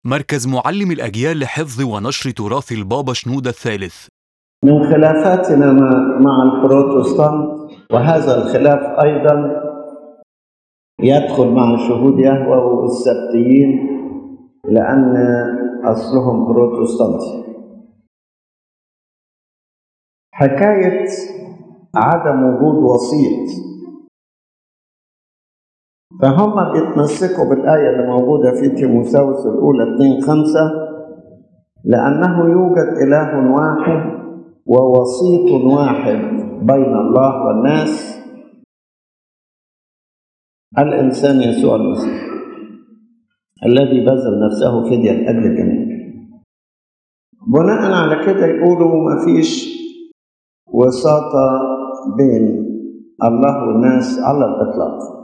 مركز معلم الأجيال لحفظ ونشر تراث البابا شنودة الثالث. من خلافاتنا مع البروتستانت، وهذا الخلاف أيضا يدخل مع شهود يهوه والسبتيين لأن أصلهم بروتستانتي. حكاية عدم وجود وسيط، فهم بيتمسكوا بالآية اللي موجودة في تيموثاوس الأولى 2:5 لأنه يوجد إله واحد ووسيط واحد بين الله والناس، الإنسان يسوع المسيح الذي بذل نفسه فدية لأجل الجميع. بناء على كده يقولوا ما فيش وساطة بين الله والناس على الإطلاق،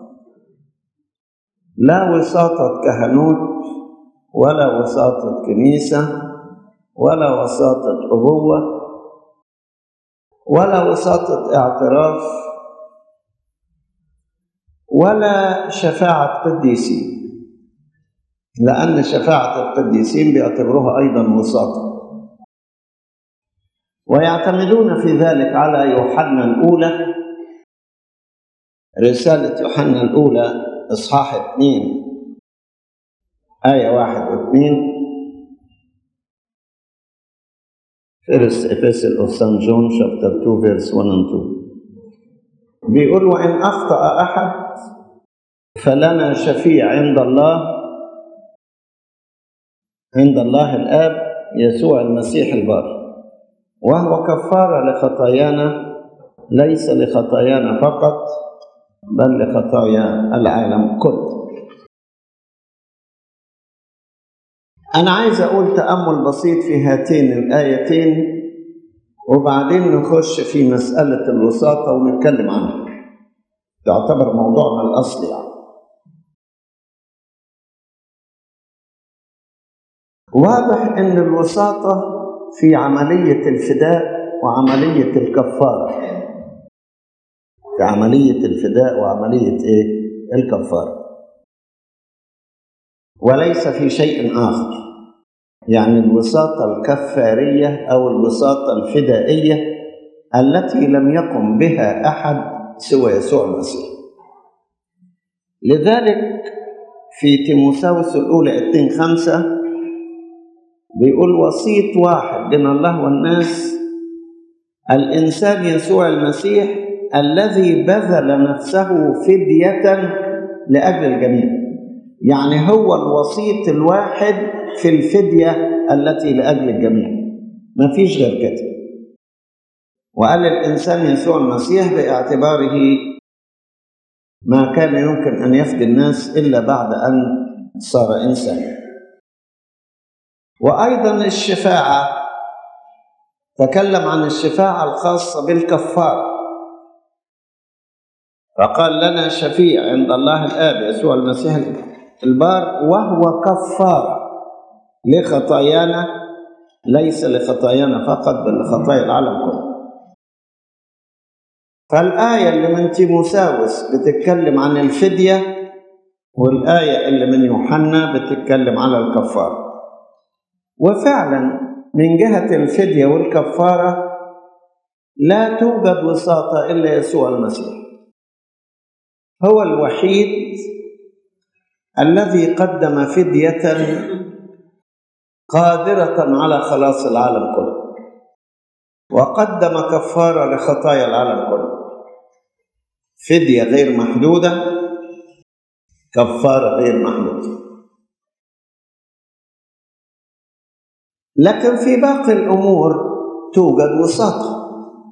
لا وساطة كهنوت ولا وساطة كنيسة ولا وساطة أبوة ولا وساطة اعتراف ولا شفاعة قديسين، لأن شفاعة القديسين بيعتبروها أيضا وساطة، ويعتمدون في ذلك على يوحنا الأولى، رسالة يوحنا الأولى إصحاح 2 آية 1 و2. First Epistle of St. John chapter 2 verse 1 and 2 بيقول: وإن أخطأ أحد فلنا شفيع عند الله الآب يسوع المسيح البار، وهو كفارة لخطايانا، ليس لخطايانا فقط بل لخطايا العالم كله. أنا عايز أقول تأمل بسيط في هاتين الآيتين وبعدين نخش في مسألة الوساطة ونتكلم عنها، تعتبر موضوعنا الأصلي يعني. واضح أن الوساطة في عملية الفداء وعملية الكفارة، في عملية الفداء وعملية الكفارة، وليس في شيء آخر. يعني الوساطة الكفارية أو الوساطة الفدائية التي لم يقم بها أحد سوى يسوع المسيح. لذلك في تيموثاوس الأولى 2:5 بيقول: وسيط واحد بين الله والناس، الإنسان يسوع المسيح الذي بذل نفسه فدية لأجل الجميع. يعني هو الوسيط الواحد في الفدية التي لأجل الجميع، ما فيش غير كده. وقال الإنسان يسوع المسيح باعتباره ما كان يمكن أن يفدي الناس إلا بعد أن صار إنسان. وأيضا الشفاعة، تكلم عن الشفاعة الخاصة بالكفارة، فقال: لنا شفيع عند الله الآب يسوع المسيح البار، وهو كفارة لخطايانا، ليس لخطايانا فقط بل لخطايا العالم كله. فالآية اللي من تيموثاوس بتتكلم عن الفدية، والآية اللي من يوحنا بتتكلم على الكفارة. وفعلا من جهة الفدية والكفارة لا توجد وساطة إلا يسوع المسيح، هو الوحيد الذي قدم فدية قادرة على خلاص العالم كله، وقدم كفارة لخطايا العالم كله. فدية غير محدودة، كفارة غير محدودة. لكن في باقي الأمور توجد وساطة،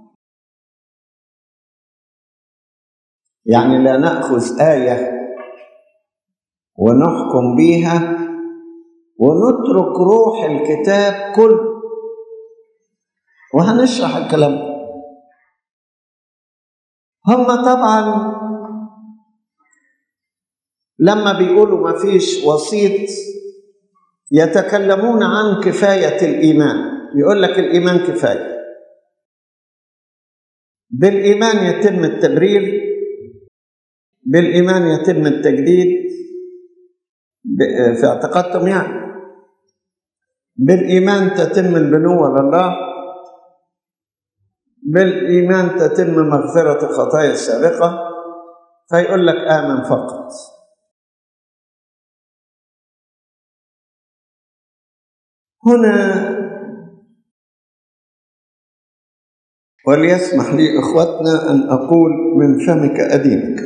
يعني لا نأخذ آية ونحكم بيها ونترك روح الكتاب كله، وهنشرح الكلام. هم طبعا لما بيقولوا ما فيش وسيط يتكلمون عن كفاية الإيمان، يقول لك الإيمان كفاية، بالإيمان يتم التبرير، بالإيمان يتم التجديد في اعتقادهم يعني. بالإيمان تتم البنوة لله، بالإيمان تتم مغفرة الخطايا السابقة، فيقول لك آمن فقط. هنا وليسمح لي إخوتنا أن أقول من فمك أدينك.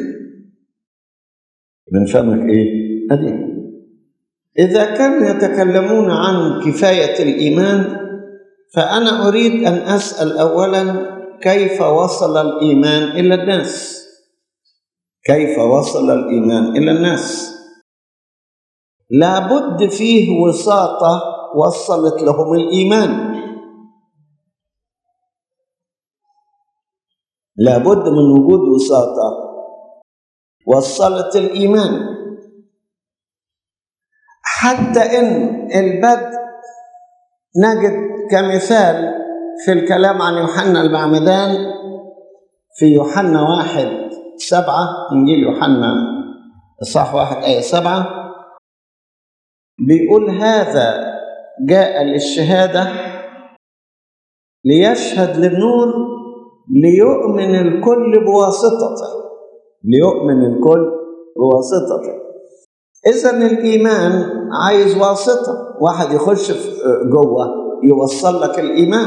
من فمك إيه؟ أدينك. إذا كانوا يتكلمون عن كفاية الإيمان، فأنا أريد أن أسأل أولاً كيف وصل الإيمان إلى الناس؟ كيف وصل الإيمان إلى الناس؟ لابد فيه وساطة وصلت لهم الإيمان، لابد من وجود وساطة وصلت الإيمان. حتى إن البدء نجد كمثال في الكلام عن يوحنا المعمدان في يوحنا 1:7، إنجيل يوحنا إصحاح 1 آية 7، بيقول هذا جاء للشهادة ليشهد للنور ليؤمن الكل بواسطته. ليؤمن الكل بواسطته. إذن الإيمان عايز واسطة، واحد يخش جوه يوصل لك الإيمان.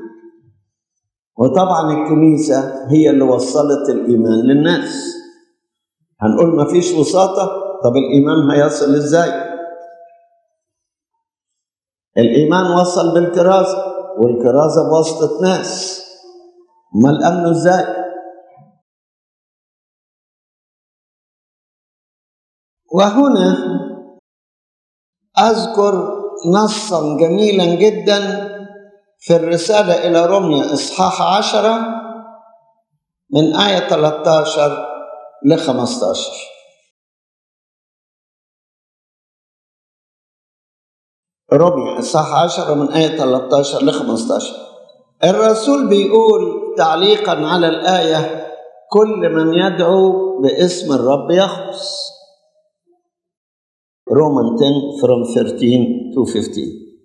وطبعا الكنيسة هي اللي وصلت الإيمان للناس. هنقول ما فيش وساطة، طب الإيمان هيصل إزاي؟ الإيمان وصل بالكرازة، والكرازة بواسطة ناس، امال امنوا ازاي؟ وهنا اذكر نصا جميلا جدا في الرسالة الى روميا اصحاح 10 من آية 13 ل 15. روميا اصحاح 10 من آية 13 ل 15. الرسول بيقول تعليقا على الآية: كل من يدعو باسم الرب يخلص. رومان 10 from 13 to 15.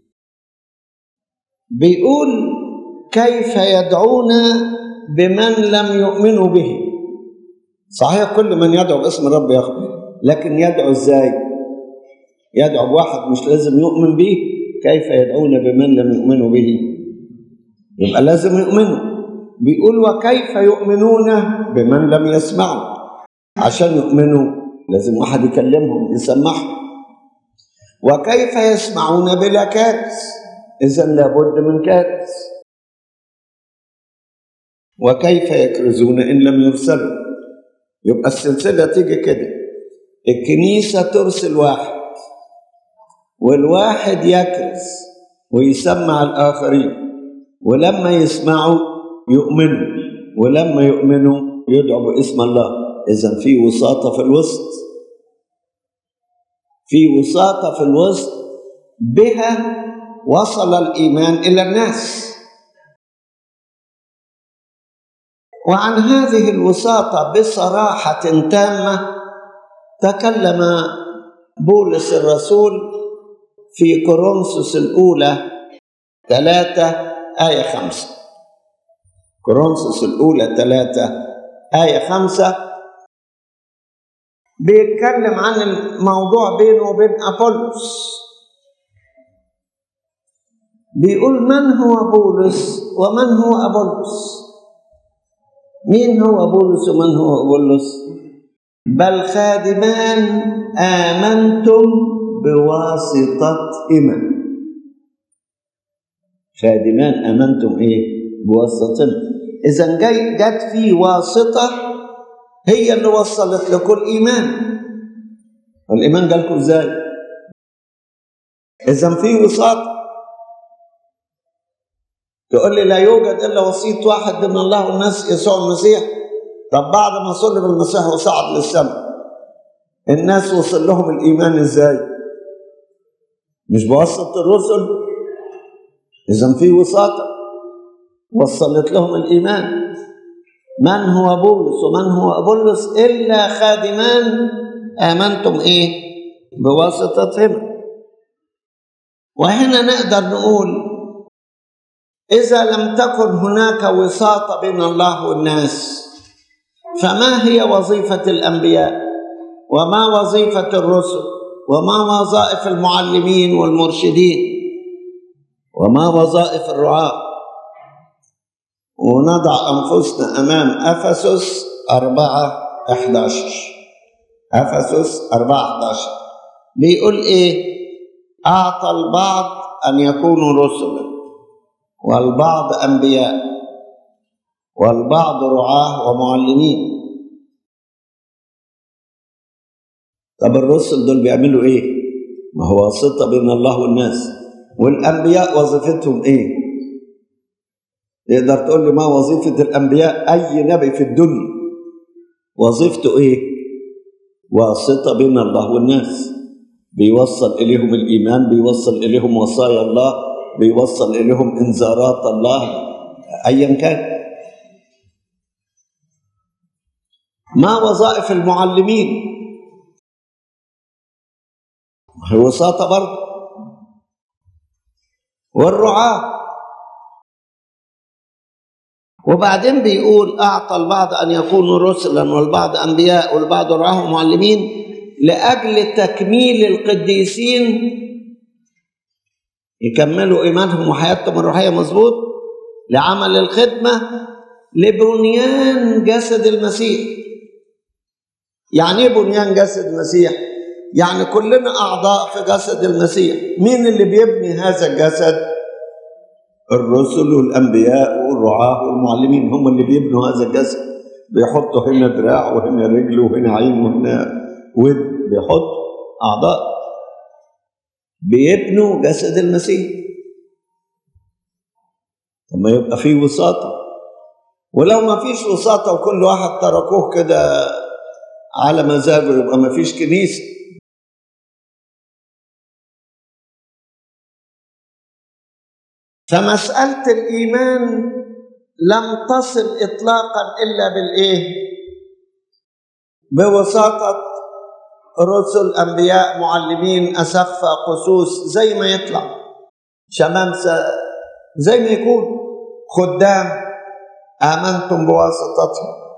بيقول كيف يدعون بمن لم يؤمنوا به. صحيح كل من يدعو باسم الرب يخلص، لكن يدعو ازاي؟ يدعو بواحد مش لازم يؤمن به. كيف يدعون بمن لم يؤمنوا به؟ يبقى لازم يؤمنوا. بيقول وكيف يؤمنون بمن لم يسمعوا. عشان يؤمنوا لازم واحد يكلمهم يسمعهم. وكيف يسمعون بلا كارث؟ إذن لابد من كارث. وكيف يكرزون إن لم يرسلوا؟ يبقى السلسلة تيجي كده: الكنيسة ترسل واحد، والواحد يكرز ويسمع الآخرين، ولما يسمعوا يؤمنوا، ولما يؤمنوا يدعوا باسم الله. إذن في وساطة في الوسط، في وساطة في الوسط بها وصل الإيمان إلى الناس. وعن هذه الوساطة بصراحة تامة تكلم بولس الرسول في كورنثوس الأولى 3 آية 5. كورنثوس الأولى 3 آية 5 بيتكلم عن الموضوع بينه وبين أبولس. بيقول من هو بولس ومن هو أبولس؟ مين هو بولس ومن هو أبولس؟ بل خادمان آمنتم بواسطتهما. خادمان آمنتم إيه؟ بواسطتهما. إذن جت في واسطة هي اللي وصلت لكل إيمان. والإيمان جالكم إزاي؟ إذن في وساطة. تقول لي لا يوجد إلا وسيط واحد بين الله والناس، يسوع المسيح. طب بعد ما صلب المسيح وصعد للسماء، الناس وصل لهم الإيمان إزاي؟ مش بواسطة الرسل؟ إذن في وساطة وصلت لهم الإيمان. من هو بولس ومن هو أبولس إلا خادمان آمنتم إيه؟ بواسطتهم. وهنا نقدر نقول إذا لم تكن هناك وساطة بين الله والناس، فما هي وظيفة الأنبياء؟ وما وظيفة الرسل؟ وما وظائف المعلمين والمرشدين؟ وما وظائف الرعاة؟ ونضع أنفسنا أمام أفسس 4:11. أفسس 4:11 بيقول إيه؟ أعطى البعض أن يكونوا رسلا، والبعض أنبياء، والبعض رعاة ومعلمين. طب الرسل دول بيعملوا إيه؟ ما هو واسطة بين الله والناس. والأنبياء وظيفتهم إيه؟ تقدر تقول لي ما وظيفة الأنبياء؟ أي نبي في الدنيا وظيفته إيه؟ واسطة بين الله والناس، بيوصل إليهم الإيمان، بيوصل إليهم وصايا الله، بيوصل إليهم إنذارات الله، أيا كان. ما وظائف المعلمين؟ هي وساطة برضه. والرعاة. وبعدين بيقول أعطى البعض أن يكونوا رسلا، والبعض أنبياء، والبعض رعاة ومعلمين لأجل تكميل القديسين، يكملوا إيمانهم وحياتهم الروحية مظبوط، لعمل الخدمة، لبنيان جسد المسيح. يعني إيه بنيان جسد المسيح؟ يعني كلنا أعضاء في جسد المسيح. مين اللي بيبني هذا الجسد؟ الرسل والأنبياء والرعاة والمعلمين هم اللي بيبنوا هذا الجسد. بيحطوا هنا دراع وهنا رجل وهنا عين وهنا ود، بيحطوا أعضاء بيبنوا جسد المسيح. لما يبقى فيه وساطة. ولو ما فيش وساطة وكل واحد تركوه كده على مزاجه، يبقى ما فيش كنيسة. فمسألة الإيمان لم تصل إطلاقا إلا بالإيه؟ بوساطة رسل، أنبياء، معلمين، أسقفة، قسوس، زي ما يطلع، شمامسة، زي ما يكون، خدام آمنتم بواسطتهم.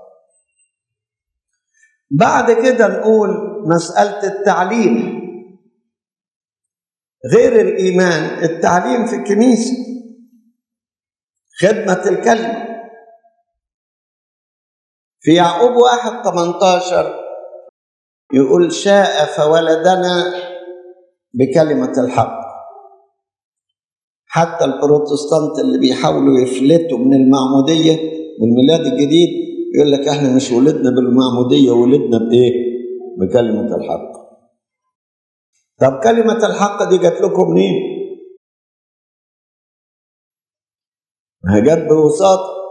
بعد كده نقول مسألة التعليم غير الإيمان. التعليم في الكنيسة، خدمة الكلمة. في يعقوب 1:18 يقول شاء فولدنا بكلمة الحق. حتى البروتستانت اللي بيحاولوا يفلتوا من المعمودية والميلاد الجديد يقول لك احنا مش ولدنا بالمعمودية، ولدنا بإيه؟ بكلمة الحق. طب كلمة الحق دي جات لكم منين؟ ما جات بوساطة.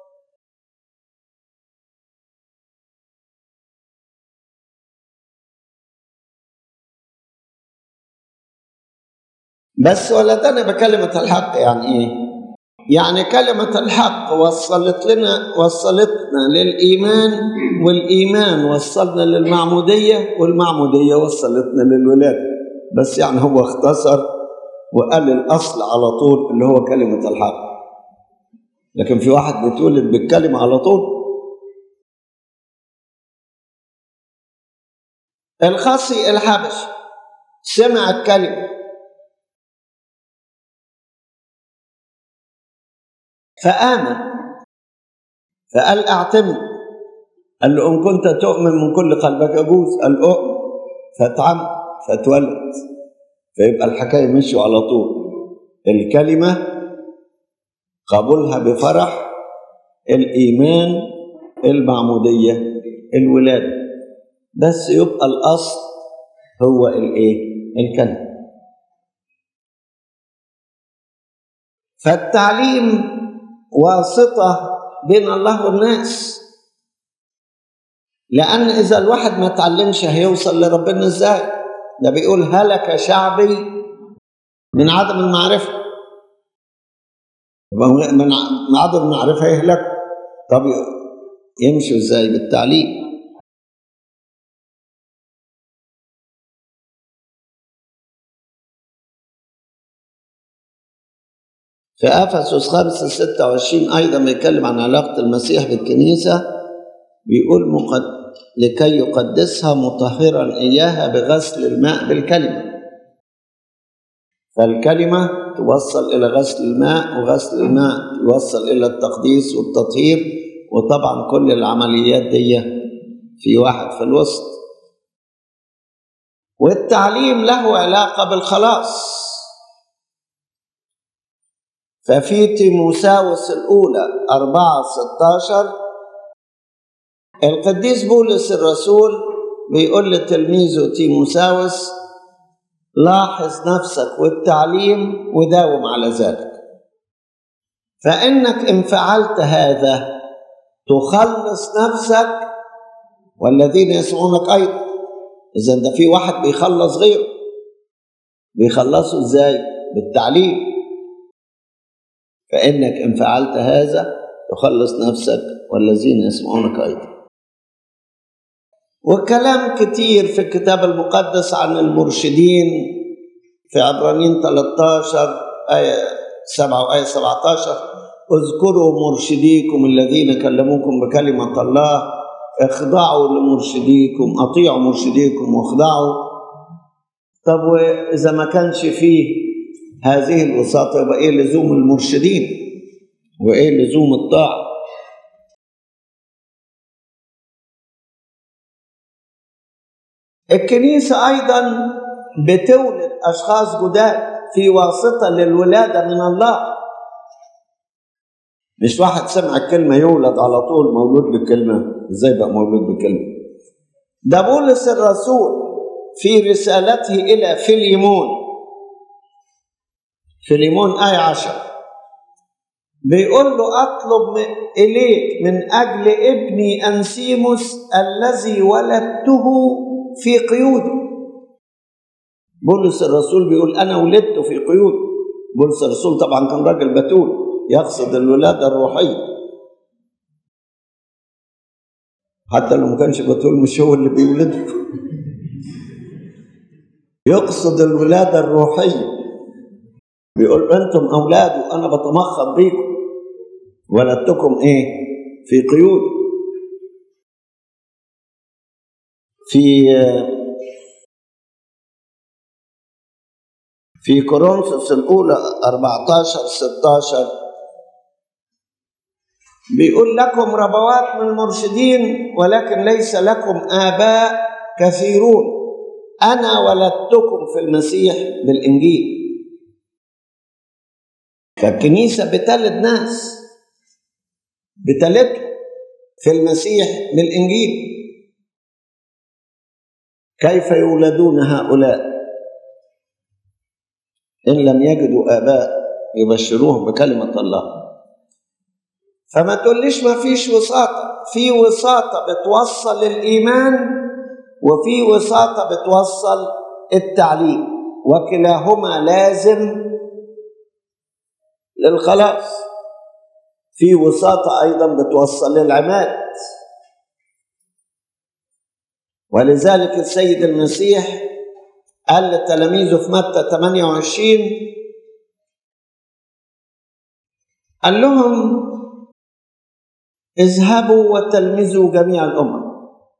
بس ولدنا بكلمة الحق يعني ايه؟ يعني كلمة الحق وصلتنا للإيمان، والإيمان وصلنا للمعمودية، والمعمودية وصلتنا للولادة. بس يعني هو اختصر وقال الأصل على طول اللي هو كلمة الحق. لكن في واحد بيتولد بالكلمة على طول. الخصي الحبشي سمع الكلمة فآمن، فقال أعتمد. قال له إن كنت تؤمن من كل قلبك يجوز. قال أؤمن، فاتعمد، فاتولد. فيبقى الحكاية مشوا على طول. الكلمة قبولها بفرح، الإيمان، المعمودية، الولادة. بس يبقى الأصل هو الإيه؟ الكلمة. فالتعليم واسطة بين الله والناس، لأن إذا الواحد ما تعلمش هيوصل لربنا إزاي؟ ده بيقول هلك شعبي من عدم المعرفة. من عدم المعرفة يهلك. طب يمشوا إزاي؟ بالتعليم. في أفسس 5:26 أيضا بيتكلم عن علاقة المسيح بالكنيسة، بيقول لكي يقدسها مطهرا إياها بغسل الماء بالكلمة. فالكلمة توصل إلى غسل الماء، وغسل الماء يوصل إلى التقديس والتطهير، وطبعا كل العمليات دي في واحد في الوسط. والتعليم له علاقة بالخلاص. ففي تيموثاوس الأولى 4:16 القديس بولس الرسول بيقول لتلميذه تيموثاوس: لاحظ نفسك والتعليم وداوم على ذلك، فإنك إن فعلت هذا تخلص نفسك والذين يسمعونك أيضا. إذا ده في واحد بيخلص غيره، بيخلصوا إزاي؟ بالتعليم. فإنك إن فعلت هذا تخلص نفسك والذين يسمعونك أيضا. والكلام كتير في الكتاب المقدس عن المرشدين. في عبرانيين 13 آية 7 وآية 17: اذكروا مرشديكم الذين كلموكم بكلمة الله، اخضعوا لمرشديكم، أطيعوا مرشديكم واخضعوا. طب وإذا ما كانش فيه هذه الوساطة يبقى إيه لزوم المرشدين وإيه لزوم الطاعة؟ الكنيسة أيضا بتولد أشخاص جداد في واسطة للولادة من الله. مش واحد سمع الكلمة يولد على طول مولود بالكلمة. إزاي بقى مولود بالكلمة؟ ده بولس الرسول في رسالته إلى فيليمون آية 10 بيقول له: أطلب إليك من أجل ابني أنسيموس الذي ولدته في قيوده. بولس الرسول بيقول أنا ولدته في قيوده. بولس الرسول طبعا كان راجل بتول، يقصد الولادة الروحية. حتى لو ما كانش بتول مش هو اللي بيولده، يقصد الولادة الروحية. بيقول أنتم أولاد وأنا بتمخض بيكم، ولدتكم إيه؟ في قيود. في كورنثوس الأولى 14-16 بيقول: لكم ربوات من المرشدين ولكن ليس لكم آباء كثيرون، أنا ولدتكم في المسيح بالإنجيل. فالكنيسة بتلد ناس، بتلدهم في المسيح بالإنجيل. كيف يولدون هؤلاء إن لم يجدوا آباء يبشروهم بكلمة الله؟ فما تقوليش ما فيش وساطة. في وساطة بتوصل الإيمان، وفي وساطة بتوصل التعليم، وكلاهما لازم للخلاص. في وساطة أيضا بتوصل للعماد. ولذلك السيد المسيح قال لتلاميذه في متى 28 قال لهم: اذهبوا وتلمذوا جميع الأمم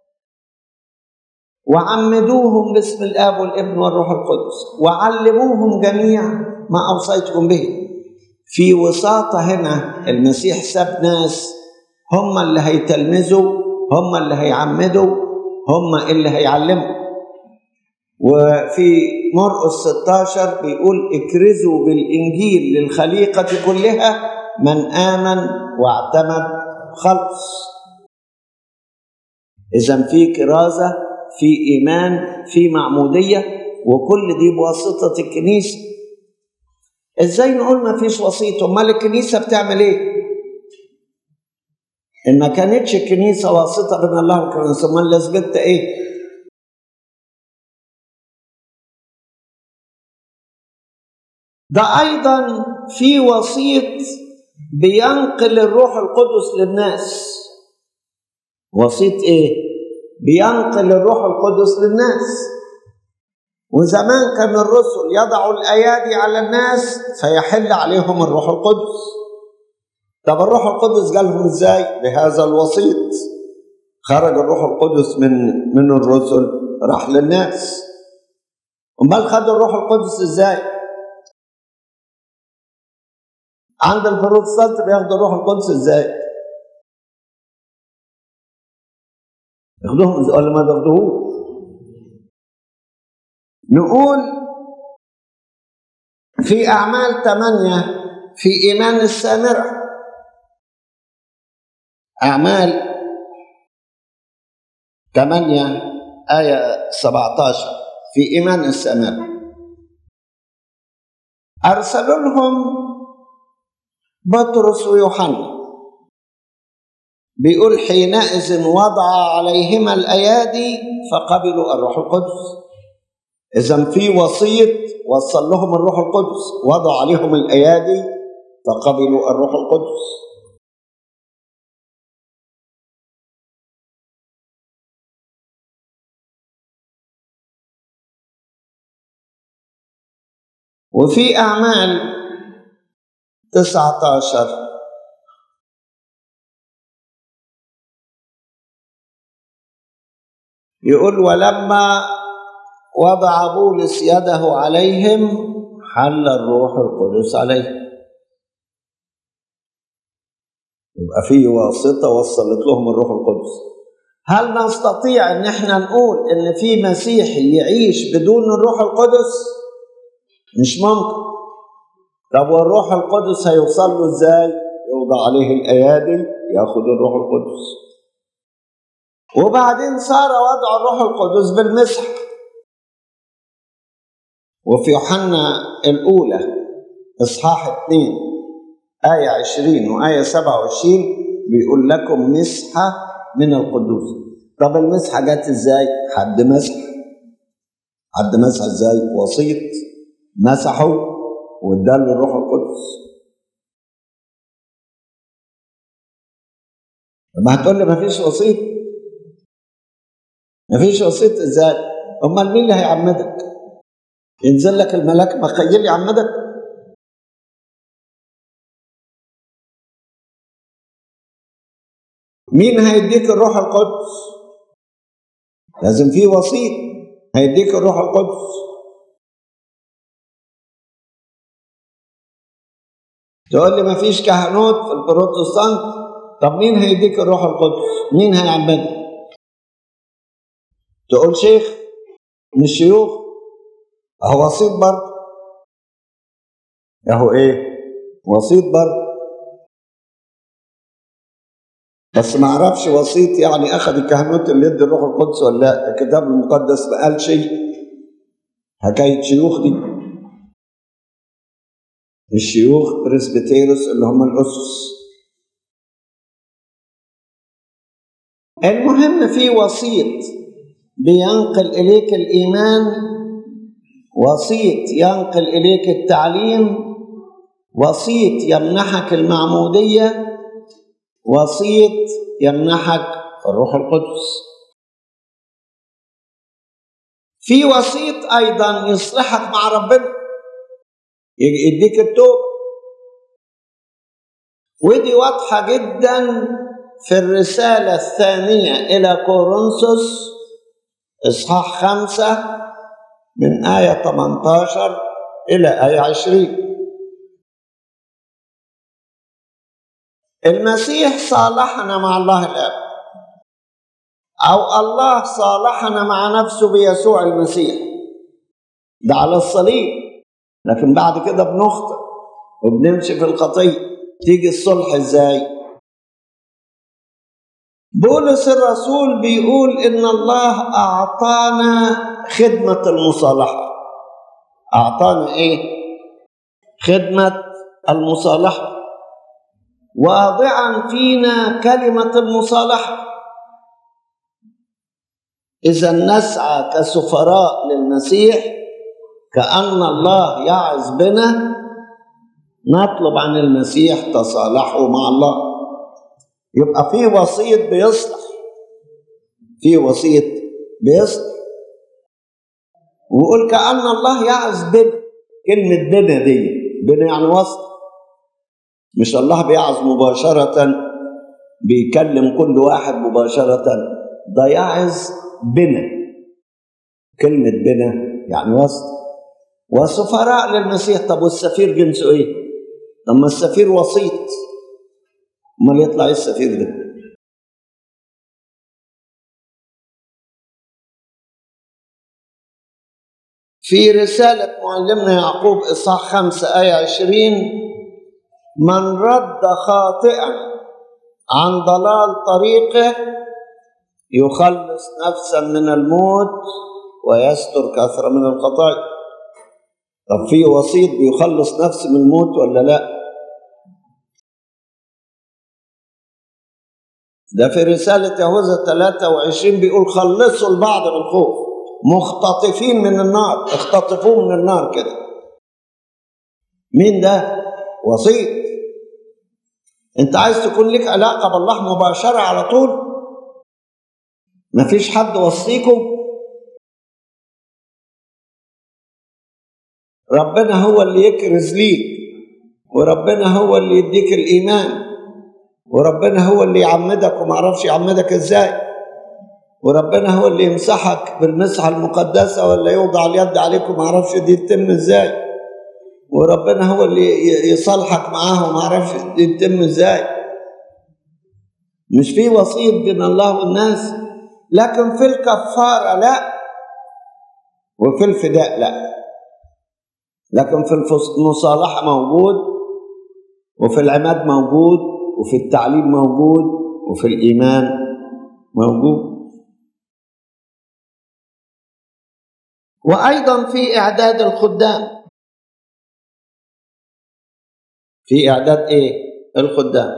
وعمدوهم باسم الآب والابن والروح القدس وعلموهم جميع ما أوصيتكم به. في وساطة هنا المسيح ساب ناس هم اللي هيتلمذوا، هم اللي هيعمدوا، هم اللي هيعلموا. وفي مرقس 16 بيقول: اكرزوا بالإنجيل للخليقة كلها، من آمن واعتمد خلص. إذن في كرازة، في إيمان، في معمودية، وكل دي بواسطة الكنيسة. إزاي نقول ما فيش وسيط؟ أمال الكنيسة بتعمل إيه؟ إن ما كانتش الكنيسة واسطة بين الله والكنيسة، أمال لازمتها إيه؟ ده أيضا في وسيط بينقل الروح القدس للناس. وسيط إيه؟ بينقل الروح القدس للناس. وزمان كان الرسل يضعوا الأيادي على الناس فيحل عليهم الروح القدس. طب الروح القدس جالهم ازاي؟ بهذا الوسيط. خرج الروح القدس من الرسل راح للناس. امال خد الروح القدس ازاي؟ عند البروتستانت بياخدوا الروح القدس ازاي؟ ياخدوهم ولا ما بياخدوهوش؟ نقول في أعمال 8 في إيمان السامرة، أعمال 8 آية 17 في إيمان السامرة أرسلوا لهم بطرس ويوحنا، بيقول حينئذ وضع عليهما الأيادي فقبلوا الروح القدس. إذن في وسيط وصل لهم الروح القدس، وضع عليهم الأيادي فقبلوا الروح القدس. وفي أعمال 19 يقول ولما وضع بولس يده عليهم حل الروح القدس عليهم. يبقى في واسطة وصلت لهم الروح القدس. هل نستطيع ان احنا نقول ان في مسيحي يعيش بدون الروح القدس؟ مش ممكن. طب والروح القدس هيوصل له ازاي؟ يوضع عليه الايادي ياخد الروح القدس. وبعدين صار وضع الروح القدس بالمسح. وفي يوحنا الأولى إصحاح 2 آية 20 وآية 27 بيقول لكم مسحة من القدوس. طب المسحة جت ازاي؟ حد مسح ازاي؟ وسيط مسحه واداله الروح القدس. ما هتقول لي مفيش وسيط؟ مفيش وسيط ازاي؟ امال مين اللي هيعمدك؟ ينزل لك الملاك مخيل يعمدك؟ مين هيديك الروح القدس؟ لازم في وسيط هيديك الروح القدس. تقول لي مفيش كهنوت في البروتستانت؟ طب مين هيديك الروح القدس؟ مين هيعمدك؟ تقول شيخ مش شيوخ؟ اهو وسيط برضه. اهو ايه؟ وسيط برضه. بس ما اعرفش وسيط يعني اخذ الكهنوت اللي يدي الروح القدس ولا لا. الكتاب المقدس ما قال شيء. حكايه شيوخ دي، الشيوخ بريسبيتيروس اللي هم الاسس. المهم في وسيط بينقل اليك الايمان، وسيط ينقل اليك التعليم، وسيط يمنحك المعموديه، وسيط يمنحك الروح القدس. في وسيط ايضا يصلحك مع ربنا، يديك التوبه، ودي واضحه جدا في الرساله الثانيه الى كورنثوس اصحاح 5 من آية 18 إلى آية 20. المسيح صالحنا مع الله الآب، أو الله صالحنا مع نفسه بيسوع المسيح، ده على الصليب. لكن بعد كده بنخطئ وبنمشي في الخطية. تيجي الصلح إزاي؟ بولس الرسول بيقول إن الله أعطانا خدمة المصالحة. أعطانا إيه؟ خدمة المصالحة، واضعا فينا كلمة المصالحة. إذا نسعى كسفراء للمسيح كأن الله يعظ بنا، نطلب عن المسيح تصالحوا مع الله. يبقى في وسيط بيصلح، في وسيط بيصلح. ويقول كأن الله يعز بنا. كلمة بنا دي، بنا يعني وسط، مش الله بيعز مباشرة بيكلم كل واحد مباشرة، ده يعز بنا. كلمة بنا يعني وسط، وسفراء للمسيح. طب والسفير جنسه ايه؟ طب ما السفير وسيط، امال يطلع ايه السفير ده؟ في رسالة معلمنا يعقوب إصحاح 5 آية 20: من رد خاطئا عن ضلال طريقه يخلص نفسا من الموت ويستر كثرة من الخطايا. طب في وسيط بيخلص نفسه من الموت ولا لا؟ ده في رسالة يهوذا 23 بيقول خلصوا البعض من الخوف، مختطفين من النار، اختطفوه من النار كده. مين ده؟ وسيط. انت عايز تكون لك علاقة بالله مباشرة على طول؟ مفيش حد وصيكم؟ ربنا هو اللي يكرز ليك، وربنا هو اللي يديك الإيمان، وربنا هو اللي يعمدك ومعرفش يعمدك ازاي، وربنا هو اللي يمسحك بالمسحة المقدسة ولا يوضع اليد عليك ومعرفش دي تتم ازاي، وربنا هو اللي يصالحك معاه ومعرفش دي تتم ازاي. مش في وسيط بين الله والناس، لكن في الكفارة لا، وفي الفداء لا. لكن في المصالحة موجود، وفي العماد موجود، وفي التعليم موجود، وفي الإيمان موجود. وأيضا في إعداد الخدام. في إعداد إيه؟ الخدام.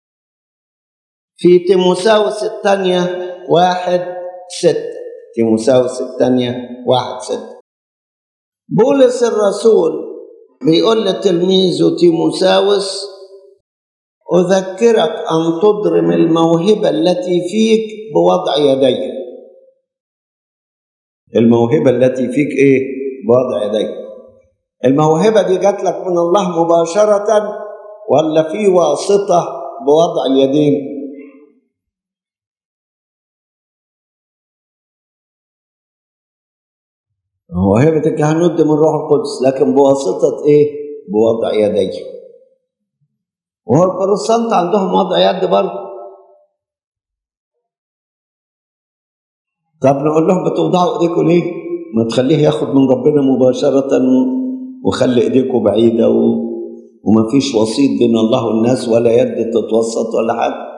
في تيموثاوس الثانية 1:6. تيموثاوس الثانية 1:6 بولس الرسول بيقول لتلميذه تيموثاوس: أذكرك أن تضرم الموهبة التي فيك بوضع يديك. الموهبة التي فيك إيه؟ بوضع يديك. الموهبة دي جات لك من الله مباشرة ولا في واسطة بوضع اليدين؟ موهبة الكهنوت دي من روح القدس، لكن بواسطة إيه؟ بوضع يديك. وهو البروتستانت عندهم وضع يد برضه. طب نقول لهم بتوضعوا ايديكم ليه؟ ما تخليه ياخد من ربنا مباشرة، وخلي ايديكم بعيدة وما فيش وسيط بين الله والناس ولا يد تتوسط ولا حاجة.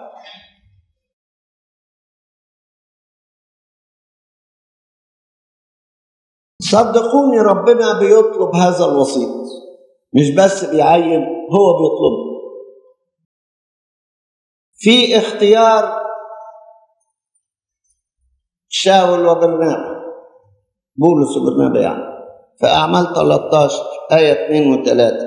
صدقوني ربنا بيطلب هذا الوسيط، مش بس بيعين، هو بيطلبه. في اختيار شاول وبرنابا، بولس وبرنابا يعني، في أعمال 13 آية 2 و3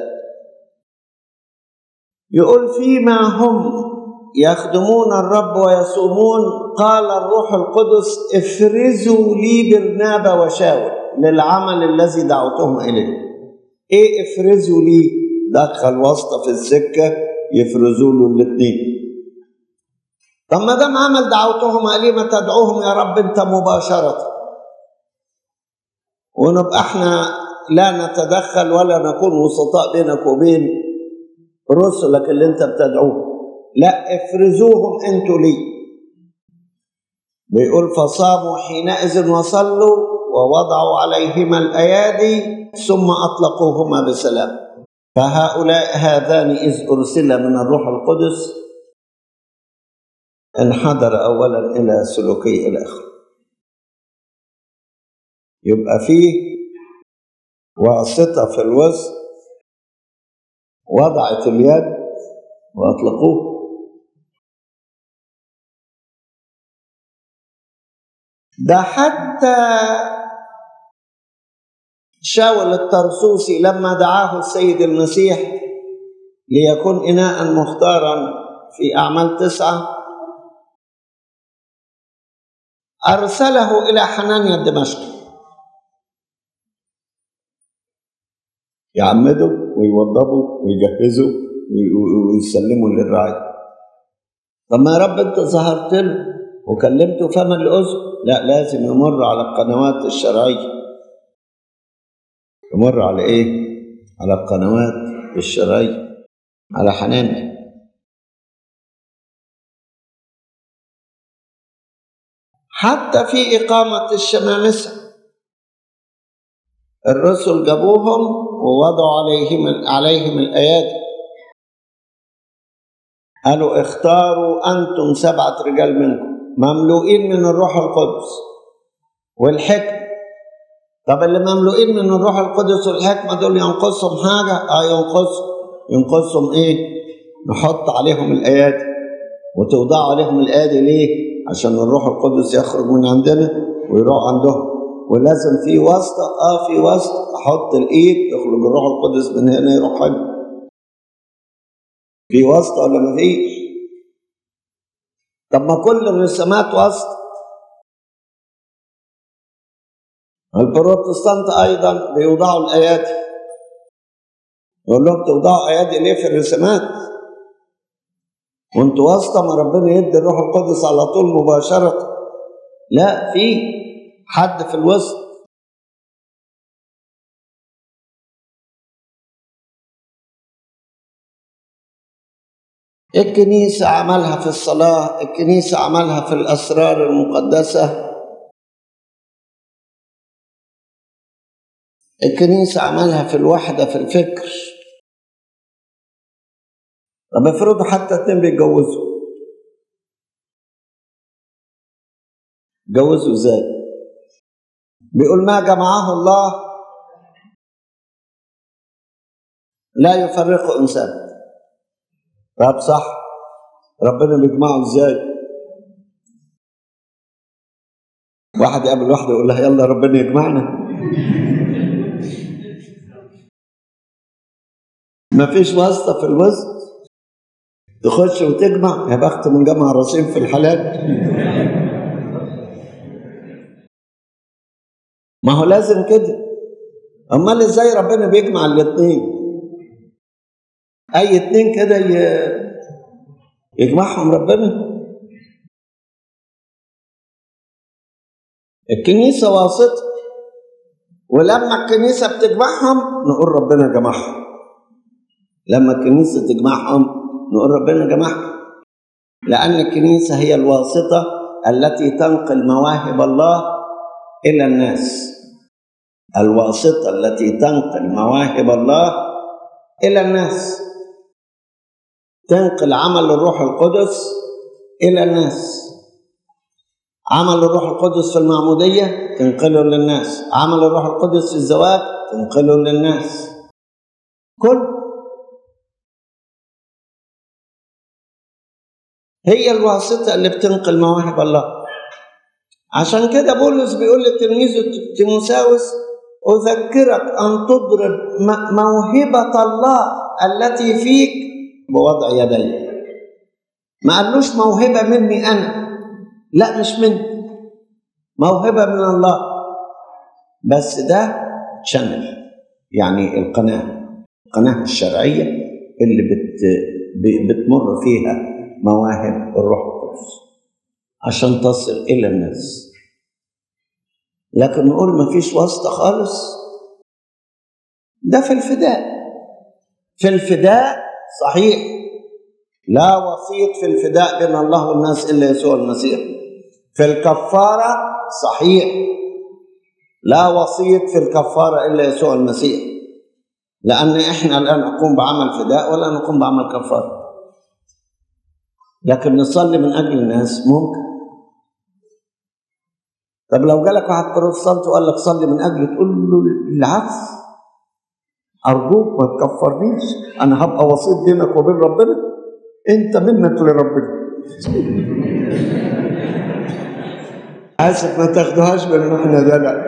يقول: فيما هم يخدمون الرب ويصومون قال الروح القدس: افرزوا لي برنابا وشاول للعمل الذي دعوتهم إليه. إيه افرزوا لي؟ دخل واسطة في السكة يفرزوا له الاثنين. طب ما دام عمل دعوتهم إليه ما تدعوهم يا رب أنت مباشرة، ونبقى احنا لا نتدخل ولا نكون وسطاء بينك وبين رسلك اللي انت بتدعوه. لا، افرزوهم انتوا لي. بيقول: فصاموا حينئذ وصلوا ووضعوا عليهما الأيادي ثم أطلقوهما بسلام. فهؤلاء هذان إذ أرسل من الروح القدس انحدر أولا إلى سلوكي الآخر. يبقى فيه واسطة في الوسط، وضعت اليد وأطلقوه. ده حتى شاول الطرسوسي لما دعاه السيد المسيح ليكون إناء مختارا في أعمال 9 أرسله إلى حنانيا الدمشقي. يعمدوا ويوضبوا ويجهزوا ويسلموا للرعاية. طب ما يا رب انت ظهرت له وكلمته فما الأذن؟ لا، لازم يمر على القنوات الشرعية. يمر على ايه؟ على القنوات الشرعية، على حنان. حتى في إقامة الشمامسة الرسل جابوهم ووضعوا عليهم الأيادي، قالوا اختاروا أنتم 7 رجال منكم مملوئين من الروح القدس والحكمة. طب اللي مملوئين من الروح القدس والحكمة دول ينقصهم حاجة؟ ينقصهم ايه؟ نحط عليهم الأيادي. وتوضعوا عليهم الأيادي ليه؟ عشان الروح القدس يخرج من عندنا ويروح عندهم. ولازم في واسطة، في واسطة، احط الايد يخرج الروح القدس من هنا يروح هنا. في واسطة ولا ما فيش؟ طب ما كل الرسامات واسطة. البروتستانت ايضا بيوضعوا الايادي. يقول لهم توضعوا ايادي ليه في الرسامات؟ وانتوا واسطة، ما ربنا يدي الروح القدس على طول مباشرة. لا، في حد في الوسط. الكنيسة عملها في الصلاة، الكنيسة عملها في الأسرار المقدسة، الكنيسة عملها في الوحدة في الفكر. طب افرضوا حتى 2 بيتجوزوا ازاي؟ بيقول ما جمعه الله لا يفرقه إنسان. طب صح، ربنا بيجمعه ازاي؟ واحد يقابل واحدة يقول لها يلا ربنا يجمعنا. مفيش واسطة في الوسط تخش وتجمع. يا بخت من جمع رصيف في الحلال. ما هو لازم كده. امال ازاي ربنا بيجمع الاثنين؟ اي 2 كده يجمعهم ربنا؟ الكنيسة واسطة، ولما الكنيسة بتجمعهم نقول ربنا جمعهم. لما الكنيسة تجمعهم نقول ربنا جمعهم، لأن الكنيسة هي الواسطة التي تنقل مواهب الله إلى الناس. الواسطة التي تنقل مواهب الله إلى الناس، تنقل عمل الروح القدس إلى الناس. عمل الروح القدس في المعمودية تنقله للناس، عمل الروح القدس في الزواج تنقله للناس. هي الواسطة اللي بتنقل مواهب الله. عشان كده بولس بيقول لتلميذه تيموثاوس أذكرك أن تضرب موهبة الله التي فيك بوضع يدي. ما قالوش موهبة مني أنا، لا مش مني، موهبة من الله. بس ده شانل، يعني القناة الشرعية اللي بتمر فيها مواهب الروح القدس عشان تصل إلى الناس. لكن نقول ما فيش واسطة خالص، ده في الفداء صحيح، لا وسيط في الفداء بين الله والناس إلا يسوع المسيح. في الكفارة صحيح، لا وسيط في الكفارة إلا يسوع المسيح، لأن إحنا لا نقوم بعمل فداء ولا نقوم بعمل كفارة. لكن نصلي من أجل الناس ممكن. طب لو جالك واحد بروتستانت وقال لك صلي من أجل، تقول له العفو، أرجوك ما تكفرنيش، أنا هبقى وسيط بينك وبين ربنا، أنت منك لربنا. آسف ما تاخدوهاش بالمعنى ده، لا.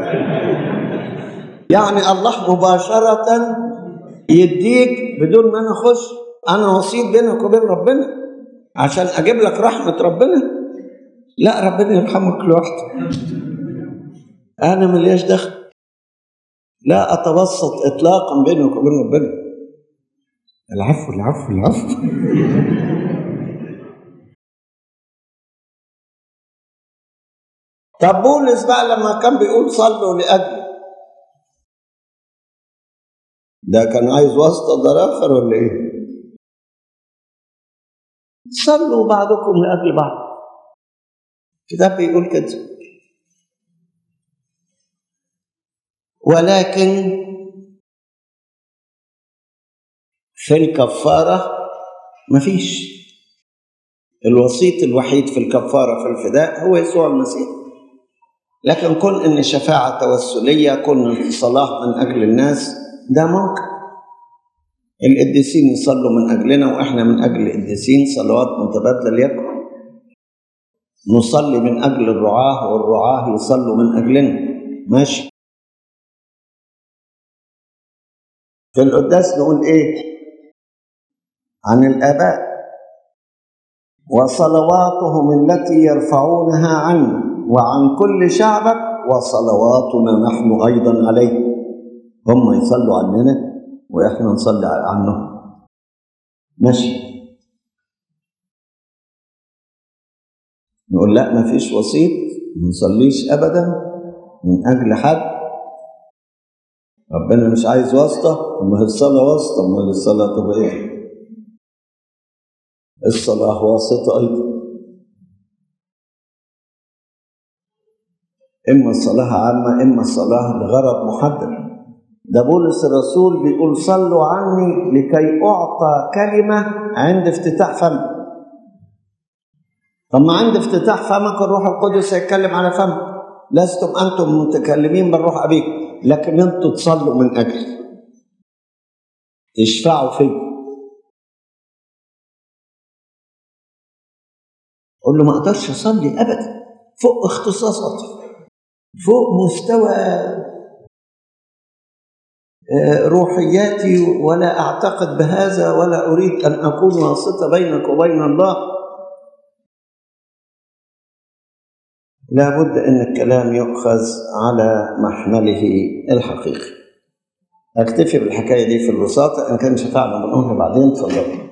يعني الله مباشرة يديك بدون ما أنا أخش، أنا وسيط بينك وبين ربنا عشان أجيب لك رحمة ربنا. لا، ربنا يرحمك لوحده، أنا ملياش دخل. لا أتوسط إطلاقا بينك وبين ربنا. العفو العفو العفو. طب بولس بقى لما كان بيقول صلوا لأجلي، ده كان عايز واسطة ده آخر ولا إيه؟ صلوا بعضكم لأجل بعض، الكتاب بيقول كده. ولكن في الكفارة مفيش، الوسيط الوحيد في الكفارة في الفداء هو يسوع المسيح. لكن كون إن شفاعة توسلية، كون الصلاة من أجل الناس، ده ممكن. القديسين يصلوا من أجلنا وإحنا من أجل القديسين، صلوات متبادلة ليكن. نصلي من أجل الرعاة والرعاة يصلوا من أجلنا، ماشي. في القداس نقول إيه عن الآباء؟ وصلواتهم التي يرفعونها عنا وعن كل شعبك وصلواتنا نحن أيضا عليه. هم يصلوا عننا وإحنا نصلي عنهم، ماشي. نقول لا ما فيش وسيط، ما نصليش أبدا من أجل حد، ربنا مش عايز واسطة. أما الصلاة واسطة، أما الصلاة تبقى إيه؟ الصلاة واسطة أيضا، إما الصلاة عامة إما الصلاة لغرض محدد. ده بولس الرسول بيقول صلوا عني لكي أعطى كلمة عند افتتاح فمي. طب ما عند افتتاح فمك الروح القدس يتكلم على فمك. لستم أنتم متكلمين بالروح أبيكم، لكن أنتم تصلوا من أجل، تشفعوا فيه. قل له ما أقدرش أصلي أبدا فوق اختصاصاتي، فوق مستوى روحياتي، ولا أعتقد بهذا، ولا أريد أن أكون واسطة بينك وبين الله. لا بد أن الكلام يؤخذ على محمله الحقيقي. أكتفي بالحكاية دي في الوساطة، إن كان شفعنا بنقولها بعدين. تفضل.